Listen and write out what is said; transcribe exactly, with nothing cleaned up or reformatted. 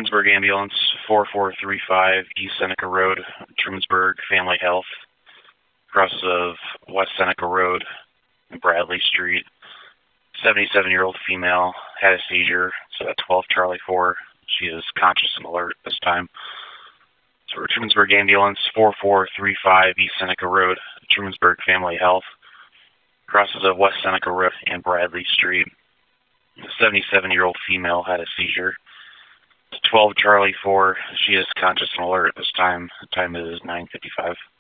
Trumansburg Ambulance, four four three five East Seneca Road, Trumansburg Family Health, crosses of West Seneca Road and Bradley Street. seventy-seven-year-old female had a seizure. So at twelve Charlie four, she is conscious and alert this time. So we're Trumansburg Ambulance, four four three five East Seneca Road, Trumansburg Family Health, crosses of West Seneca Road and Bradley Street. The seventy-seven-year-old female had a seizure. twelve Charlie four, she is conscious and alert at this time. The time is nine fifty-five.